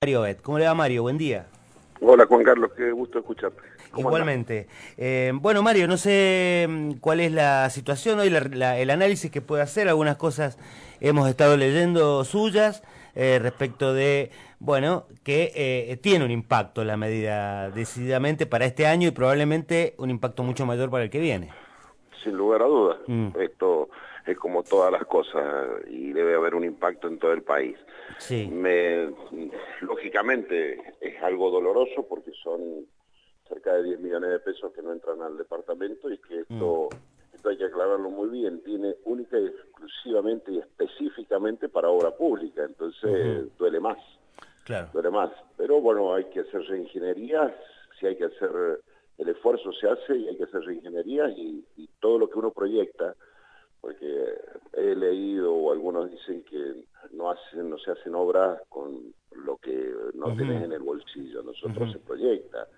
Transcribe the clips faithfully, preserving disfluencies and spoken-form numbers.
Mario Bet. ¿Cómo le va, Mario? Buen día. Hola, Juan Carlos, qué gusto escucharte. Igualmente. Eh, bueno, Mario, no sé mm, cuál es la situación hoy, la- la- el análisis que puede hacer. Algunas cosas hemos estado leyendo suyas eh, respecto de, bueno, que eh, tiene un impacto la medida decididamente para este año y probablemente un impacto mucho mayor para el que viene. Sin lugar a dudas, Mm, esto es como todas las cosas y debe haber un impacto en todo el país. sí. Me, lógicamente es algo doloroso porque son cerca de diez millones de pesos que no entran al departamento y que Mm, esto, esto hay que aclararlo muy bien, tiene única y exclusivamente y específicamente para obra pública, ujú, entonces duele más. claro. Lo demás. Pero bueno, hay que hacer reingeniería, si hay que hacer, el esfuerzo se hace y hay que hacer reingeniería y, y todo lo que uno proyecta, porque he leído o algunos dicen que no hacen, no se hacen obras con lo que no tenés Ujú, en el bolsillo, nosotros ujú. se proyecta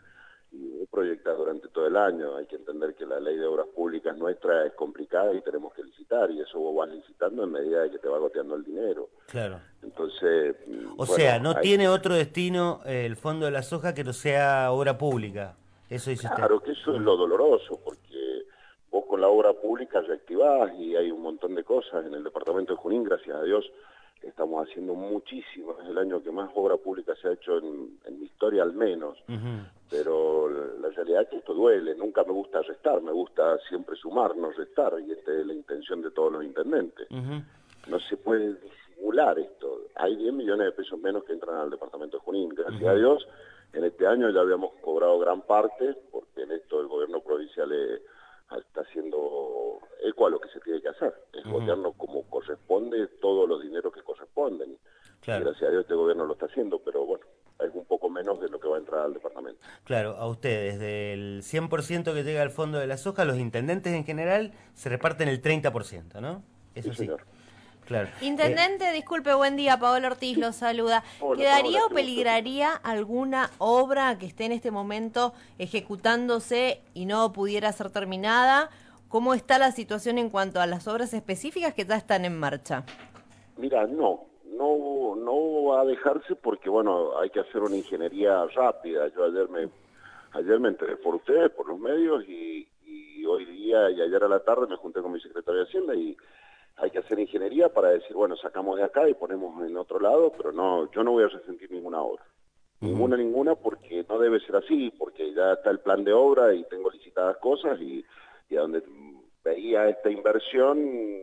y proyecta durante todo el año. Hay que entender que la ley de obras públicas nuestra es complicada y tenemos que licitar, y eso vos vas licitando en medida de que te va goteando el dinero. Claro. Entonces, O sea, bueno, no hay tiene que... otro destino eh, el Fondo de la Soja que no sea obra pública. Eso dice usted. Claro que eso es Mm, lo doloroso, porque vos con la obra pública reactivás y hay un montón de cosas. En el departamento de Junín, gracias a Dios, estamos haciendo muchísimo. Es el año que más obra pública se ha hecho en, en mi historia al menos. ujú, Pero la realidad es que esto duele. Nunca me gusta restar, me gusta siempre sumar, no restar. Y esta es la intención de todos los intendentes. ujú, No se puede disimular esto. Hay diez millones de pesos menos que entran al departamento de Junín. Gracias a ujú, Dios, en este año ya habíamos cobrado gran parte, porque en esto el gobierno provincial eh, está haciendo eco a lo que se tiene que hacer. Es ujú. gobierno como corresponde todos los dineros que corresponden. Y Claro, gracias a Dios este gobierno lo está haciendo, pero bueno, es un poco menos de lo que va a entrar al departamento. claro. A ustedes, del cien por ciento que llega al Fondo de la Soja, los intendentes en general se reparten el treinta por ciento, ¿no? Sí, Eso sí. señor. Claro. Eh, Intendente, disculpe, buen día, Paola Ortiz Sí. lo saluda. Hola, Paola, ¿Quedaría o qué gusto escuchar. peligraría alguna obra que esté en este momento ejecutándose y no pudiera ser terminada? ¿Cómo está la situación en cuanto a las obras específicas que ya están en marcha? Mira, no, no, no va a dejarse porque, bueno, hay que hacer una ingeniería rápida. Yo ayer me, ayer me enteré por ustedes, por los medios, y, y hoy día y ayer a la tarde me junté con mi secretario de Hacienda y hay que hacer ingeniería para decir, bueno, sacamos de acá y ponemos en otro lado, pero no, yo no voy a resentir ninguna obra. ujú. Ninguna, ninguna, porque no debe ser así, porque ya está el plan de obra y tengo licitadas cosas y, y a donde veía esta inversión,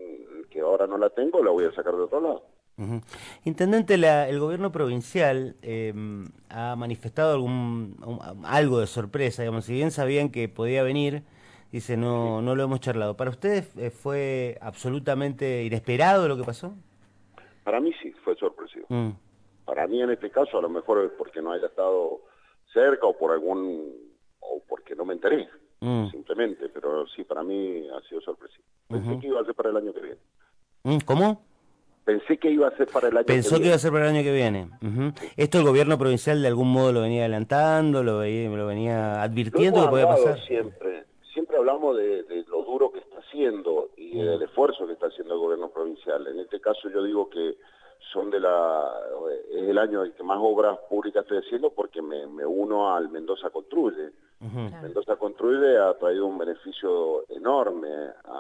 que ahora no la tengo, la voy a sacar de otro lado. Ujú. Intendente, la- el gobierno provincial eh, ha manifestado algún un- algo de sorpresa, digamos, si bien sabían que podía venir, dice, Sí. no, no lo hemos charlado. ¿Para ustedes eh, fue absolutamente inesperado lo que pasó? Para mí sí, fue sorpresivo. Mm, Para mí en este caso a lo mejor es porque no haya estado cerca o por algún, o porque no me enteré, mm, simplemente, pero sí, para mí ha sido sorpresivo. Pensé ujú. que iba a ser para el año que viene. Mm, ¿cómo? Pensé que iba a ser para el año que Pensó que iba a viene. ser para el año que viene. Ujú. Sí. ¿Esto el gobierno provincial de algún modo lo venía adelantando, lo, veía- lo venía Lo advirtiendo hemos que podía hablado pasar? siempre, siempre hablamos de, de lo duro que está haciendo y Mm, del esfuerzo que está haciendo el gobierno provincial. En este caso yo digo que son de la, es el año en que más obras públicas estoy haciendo porque me, me uno al Mendoza Construye. ujú, Claro. Mendoza Construye ha traído un beneficio enorme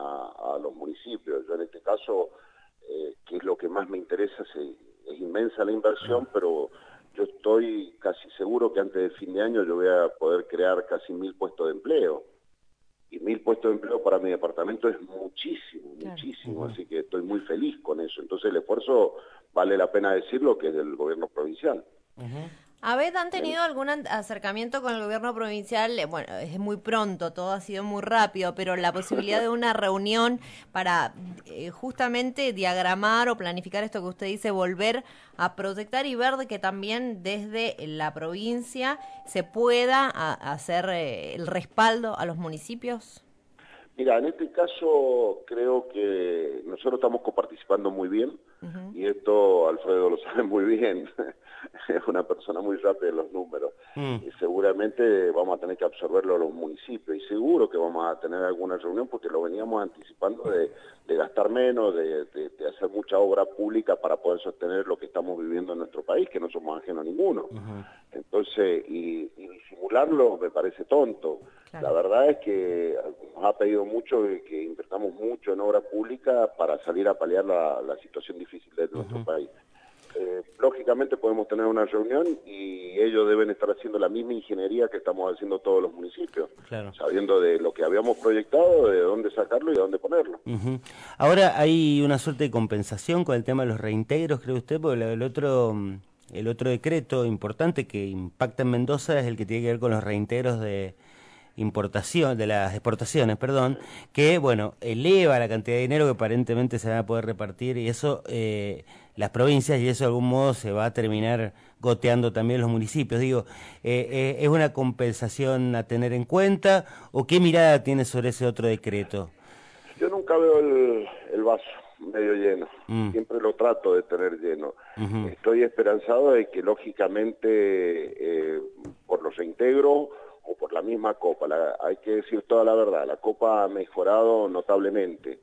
a, a los municipios. Yo en este caso, eh, que es lo que más me interesa, se- es inmensa la inversión, pero yo estoy casi seguro que antes de fin de año yo voy a poder crear casi mil puestos de empleo. Y mil puestos de empleo para mi departamento es muchísimo, Claro. muchísimo, ujú. así que estoy muy feliz con eso. Entonces el esfuerzo, vale la pena decirlo, que es del gobierno provincial. Ujú. ¿Abed han En- tenido algún an- acercamiento con el gobierno provincial? Eh, Bueno, es muy pronto, todo ha sido muy rápido, pero la posibilidad de una reunión para eh, justamente diagramar o planificar esto que usted dice, volver a proyectar y ver de que también desde la provincia se pueda a- hacer eh, el respaldo a los municipios. Mira, en este caso creo que nosotros estamos coparticipando muy bien. Uh-huh. Y esto Alfredo lo sabe muy bien, es una persona muy rápida en los números. Mm. Y seguramente vamos a tener que absorberlo los municipios, y seguro que vamos a tener alguna reunión porque lo veníamos anticipando de, de gastar menos, de, de, de hacer mucha obra pública para poder sostener lo que estamos viviendo en nuestro país, que no somos ajenos a ninguno. Uh-huh. Entonces, y, y disimularlo me parece tonto. Claro. La verdad es que nos ha pedido mucho que invertamos mucho en obra pública para salir a paliar la, la situación difícil de nuestro uh-huh. país. Eh, lógicamente podemos tener una reunión y ellos deben estar haciendo la misma ingeniería que estamos haciendo todos los municipios, claro. Sabiendo de lo que habíamos proyectado, de dónde sacarlo y de dónde ponerlo. Uh-huh. Ahora hay una suerte de compensación con el tema de los reintegros, ¿cree usted? Porque el otro... El otro decreto importante que impacta en Mendoza es el que tiene que ver con los reintegros de importación, de las exportaciones, perdón, que, bueno, eleva la cantidad de dinero que aparentemente se va a poder repartir, y eso, eh, las provincias, y eso de algún modo se va a terminar goteando también los municipios. Digo, eh, eh, ¿es una compensación a tener en cuenta, o qué mirada tiene sobre ese otro decreto? Yo nunca veo el, el vaso medio lleno, mm. siempre lo trato de tener lleno. Uh-huh. Estoy esperanzado de que lógicamente eh, por los reintegros o por la misma Copa, la, hay que decir toda la verdad, la Copa ha mejorado notablemente.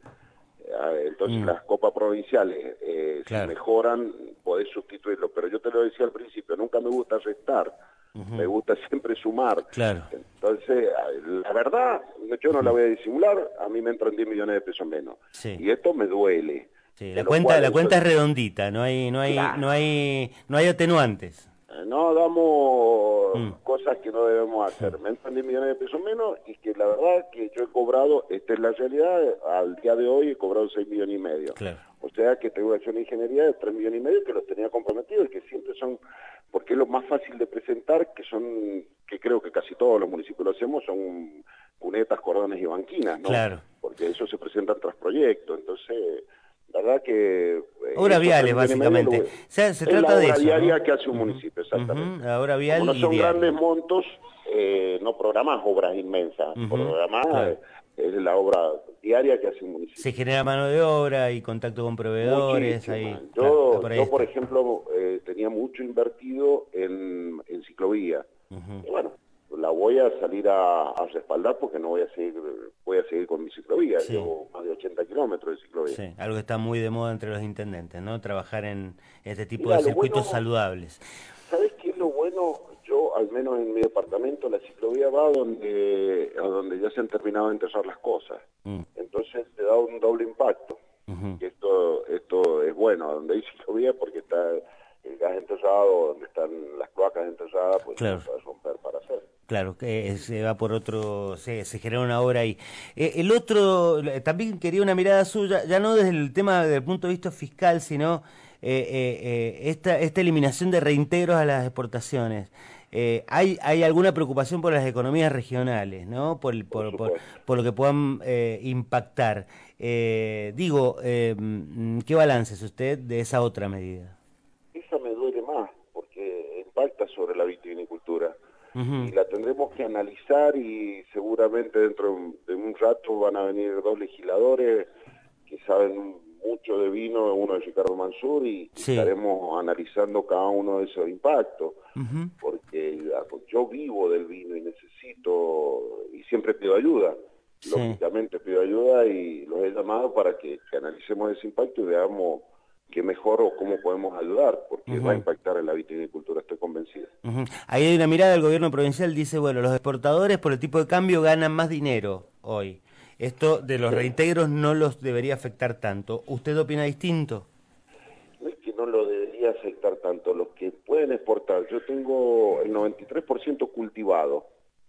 Eh, entonces mm. las copas provinciales, eh, claro. si mejoran, podés sustituirlo, pero yo te lo decía al principio, nunca me gusta restar. Uh-huh. Me gusta siempre sumar. Claro. Entonces, la verdad, yo no uh-huh. la voy a disimular, a mí me entran diez millones de pesos menos. Sí. Y esto me duele. Sí, la cuenta, la cuenta es redondita, no hay, no hay, claro. no hay, no hay atenuantes. No damos mm. cosas que no debemos hacer. Me entran diez millones de pesos menos y que la verdad que yo he cobrado, esta es la realidad, al día de hoy he cobrado seis millones y medio. Claro. O sea que tengo acción de ingeniería de tres millones y medio que los tenía comprometidos y que siempre son, porque es lo más fácil de presentar, que son, que creo que casi todos los municipios lo hacemos, son cunetas, cordones y banquinas, ¿no? Claro. Porque eso se presenta tras proyectos, entonces... La verdad que... Eh, obras viales, básicamente. Lo, se, se trata de eso, es la obra diaria, ¿no? que hace un municipio, exactamente. Uh-huh, la obra vial. Como no son y grandes montos, eh, no programás obras inmensas. Uh-huh, programás claro. es la obra diaria que hace un municipio. Se genera mano de obra y contacto con proveedores. Ahí, yo, claro, yo por ejemplo, eh, tenía mucho invertido en, en ciclovía. Uh-huh. Y bueno, la voy a salir a, a respaldar porque no voy a seguir voy a seguir con mi ciclovía. Sí. Llevo más de ochenta kilómetros de ciclovía. Sí, algo que está muy de moda entre los intendentes, ¿no? Trabajar en este tipo Mira, de circuitos bueno, saludables. ¿Sabes qué es lo bueno? Yo, al menos en mi departamento, la ciclovía va donde, a donde ya se han terminado de enterrar las cosas. Mm. Entonces te da un doble impacto. Uh-huh. Y esto, esto es bueno, donde hay ciclovía porque está el gas enterrado, donde están las cloacas enterradas, pues claro. se puede romper para hacer. Claro, que se va por otro, se, se genera una obra ahí. Eh, el otro, también quería una mirada suya, ya no desde el tema del punto de vista fiscal, sino eh, eh, esta, esta eliminación de reintegros a las exportaciones. Eh, hay, hay alguna preocupación por las economías regionales, ¿no? Por, por, por, por lo que puedan eh, impactar. Eh, digo, eh, ¿qué balance es usted de esa otra medida? Esa me duele más, porque impacta sobre la vitivinicultura. Uh-huh. Y la tendremos que analizar y seguramente dentro de un rato van a venir dos legisladores que saben mucho de vino, uno es Ricardo Mansur, y sí. estaremos analizando cada uno de esos impactos, uh-huh. porque yo vivo del vino y necesito, y siempre pido ayuda, sí. lógicamente pido ayuda y los he llamado para que, que analicemos ese impacto y veamos qué mejor o cómo podemos ayudar, porque uh-huh. va a impactar en la vitivinicultura, estoy convencido. Uh-huh. Ahí hay una mirada del gobierno provincial, dice, bueno, los exportadores por el tipo de cambio ganan más dinero hoy. Esto de los sí. reintegros no los debería afectar tanto. ¿Usted opina distinto? No es que no lo debería afectar tanto. Los que pueden exportar, yo tengo el noventa y tres por ciento cultivado.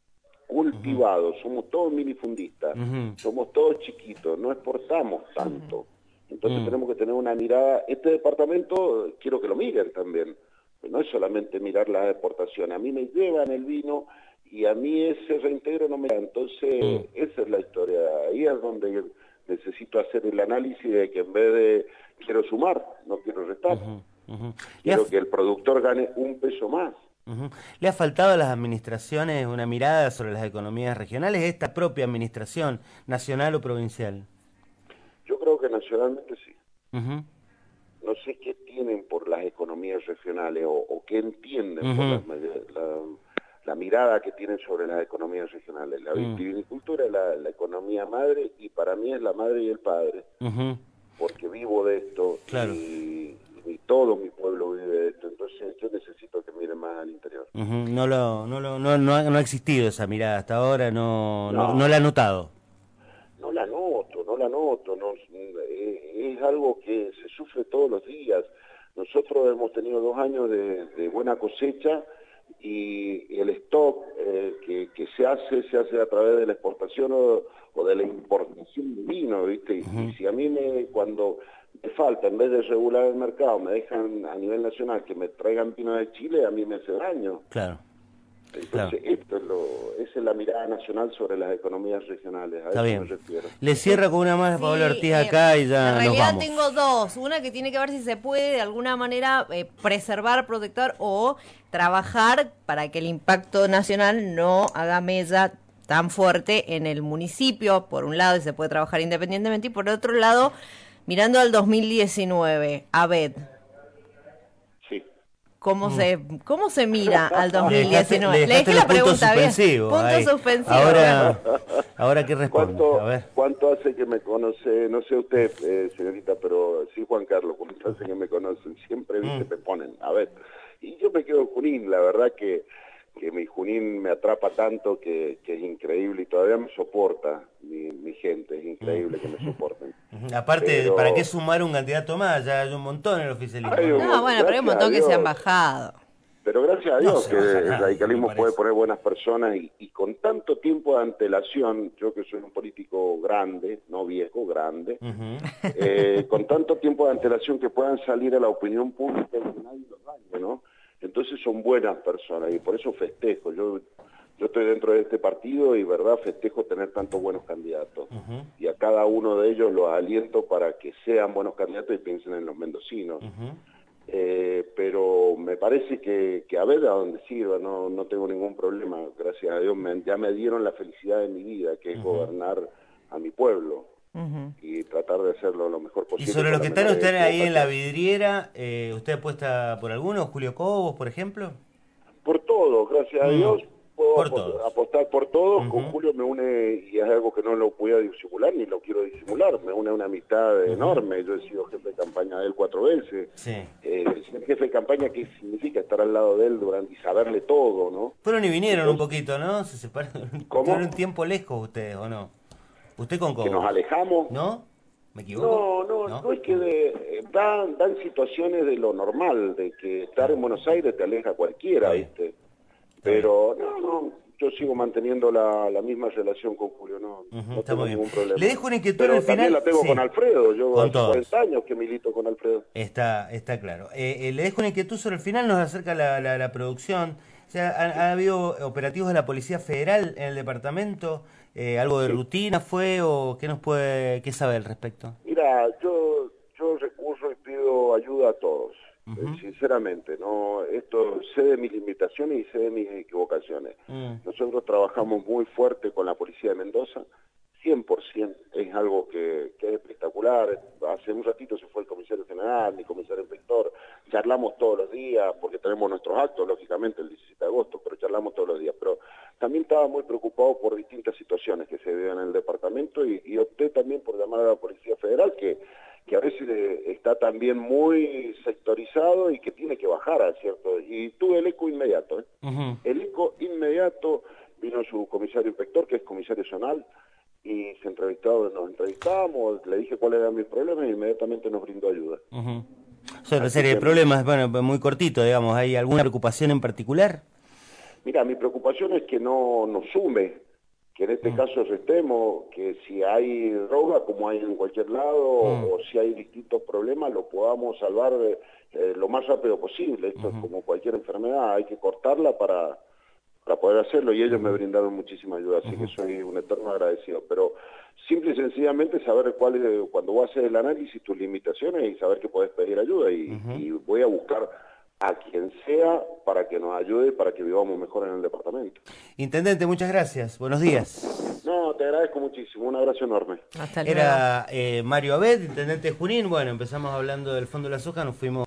Cultivado, uh-huh. somos todos minifundistas, uh-huh. somos todos chiquitos, no exportamos tanto. Uh-huh. Entonces uh-huh. tenemos que tener una mirada. Este departamento, quiero que lo miren también. No es solamente mirar la exportación. A mí me llevan el vino y a mí ese reintegro no me da. Entonces, mm. esa es la historia. Ahí es donde necesito hacer el análisis de que en vez de quiero sumar, no quiero restar. Uh-huh, uh-huh. Quiero ha... que el productor gane un peso más. Uh-huh. ¿Le ha faltado a las administraciones una mirada sobre las economías regionales, esta propia administración, nacional o provincial? Yo creo que nacionalmente sí. Uh-huh. no sé qué tienen por las economías regionales o, o qué entienden uh-huh. por las, la, la mirada que tienen sobre las economías regionales. La uh-huh. vitivinicultura es la, la economía madre y para mí es la madre y el padre, uh-huh. porque vivo de esto claro. y, y todo mi pueblo vive de esto, entonces yo necesito que miren más al interior. Uh-huh. No, lo, no, lo, no, no, ha, no ha existido esa mirada hasta ahora, no, no. no, no la ha notado. No la noto, no la noto, no, es, es algo que se sufre todos los días. Nosotros hemos tenido dos años de, de buena cosecha y el stock eh, que, que se hace, se hace a través de la exportación o, o de la importación de vino, ¿viste? Uh-huh. Y si a mí me, cuando me falta, en vez de regular el mercado, me dejan a nivel nacional que me traigan vino de Chile, a mí me hace daño. Claro. Entonces, claro. esto es lo, esa es la mirada nacional sobre las economías regionales. A Está eso bien. me refiero. Le cierra con una más, sí, Pablo Ortiz, eh, acá y ya en realidad nos vamos. tengo dos. Una que tiene que ver si se puede de alguna manera eh, preservar, protector o trabajar para que el impacto nacional no haga mella tan fuerte en el municipio, por un lado, y se puede trabajar independientemente, y por otro lado, mirando al dos mil diecinueve, Abed. ¿Cómo, mm. se, ¿Cómo se mira al dos mil diecinueve? Le dejaste, le dejaste le la pregunta bien. Punto ahí. suspensivo. Ahora, ahora ¿qué responde? ¿Cuánto, A ver. ¿Cuánto hace que me conoce? No sé usted, eh, señorita, pero sí, Juan Carlos, ¿cuánto hace que me conocen? Siempre mm. me ponen, a ver. Y yo me quedo en Junín, la verdad que, que mi Junín me atrapa tanto que, que es increíble y todavía me soporta mi, mi gente, es increíble mm. que me soporten. Aparte, pero... ¿para qué sumar un candidato más? Ya hay un montón en el oficialismo. No, montón, bueno, pero hay un montón que se han bajado. Pero gracias a Dios no que el nada, radicalismo puede poner buenas personas y, y con tanto tiempo de antelación, yo que soy un político grande, no viejo, grande, uh-huh. eh, con tanto tiempo de antelación que puedan salir a la opinión pública y que nadie los dañe, ¿no? Entonces son buenas personas y por eso festejo. Yo yo estoy dentro de este partido y, verdad, festejo tener tantos buenos candidatos. Uh-huh. Y a cada uno de ellos los aliento para que sean buenos candidatos y piensen en los mendocinos. Uh-huh. Eh, pero me parece que, que a ver a dónde sirva, no, no tengo ningún problema, gracias a Dios, me, ya me dieron la felicidad de mi vida, que es uh-huh. gobernar a mi pueblo uh-huh. y tratar de hacerlo lo mejor posible. Y sobre los que están ustedes ahí en la vidriera, eh, ¿usted apuesta por alguno? ¿Julio Cobos, por ejemplo? Por todo, gracias uh-huh. a Dios. Puedo por apostar, todos. apostar por todos, uh-huh. con Julio me une, y es algo que no lo voy a disimular, ni lo quiero disimular, me une una amistad uh-huh. enorme, yo he sido jefe de campaña de él cuatro veces, sí. eh, ser jefe de campaña, ¿qué significa? Estar al lado de él durante y saberle todo, ¿no? Fueron y vinieron Entonces, un poquito, ¿no? Se separaron, ¿cómo? Tuvieron un tiempo lejos ustedes, ¿o no? ¿Usted con cómo? Que nos alejamos. ¿No? ¿Me equivoco? No, no, no, no es que de, eh, dan, dan situaciones de lo normal, de que estar en Buenos Aires te aleja cualquiera, ¿viste? Pero no, no, yo sigo manteniendo la, la misma relación con Julio, no, uh-huh, no tengo ningún problema. Le dejo una inquietud Pero al final. También la tengo sí. con Alfredo, yo con hace todos. cuarenta años que milito con Alfredo. Está, está claro. Eh, eh, le dejo una inquietud sobre el final, nos acerca la, la, la producción. O sea, ha, ha habido operativos de la Policía Federal en el departamento, eh, algo de sí. rutina fue o qué nos puede, qué sabe al respecto. Mira, yo, yo recurro y pido ayuda a todos. Uh-huh. Sinceramente, no, esto sé de mis limitaciones y sé de mis equivocaciones. Uh-huh. Nosotros trabajamos muy fuerte con la Policía de Mendoza, cien por ciento, es algo que, que es espectacular. Hace un ratito se fue el comisario general, mi comisario inspector, charlamos todos los días, porque tenemos nuestros actos, lógicamente, el diecisiete de agosto, pero charlamos todos los días. Pero también estaba muy preocupado por distintas situaciones que se vivían en el departamento y, y opté también por llamar a la Policía Federal, que que a veces está también muy sectorizado y que tiene que bajar, ¿cierto? Y tuve el eco inmediato, ¿eh? Uh-huh. El eco inmediato, vino su comisario inspector, que es comisario zonal, y se entrevistó, nos entrevistamos, le dije cuáles eran mis problemas y inmediatamente nos brindó ayuda. Uh-huh. O sea, una serie de problemas, bueno, muy cortito, digamos, ¿hay alguna preocupación en particular? Mira, mi preocupación es que no nos sume, que en este mm. caso restemos, que si hay droga, como hay en cualquier lado, mm. o si hay distintos problemas, lo podamos salvar eh, lo más rápido posible. Esto uh-huh. es como cualquier enfermedad, hay que cortarla para, para poder hacerlo, y ellos uh-huh. me brindaron muchísima ayuda, así uh-huh. que soy un eterno agradecido. Pero simple y sencillamente saber cuál es, cuando voy a hacer el análisis, tus limitaciones y saber que podés pedir ayuda, y, uh-huh. y voy a buscar a quien sea para que nos ayude, para que vivamos mejor en el departamento. Intendente, muchas gracias. Buenos días. No, te agradezco muchísimo, un abrazo enorme. Hasta luego. Era eh, Mario Abed, intendente de Junín. Bueno, empezamos hablando del Fondo de la Soja, nos fuimos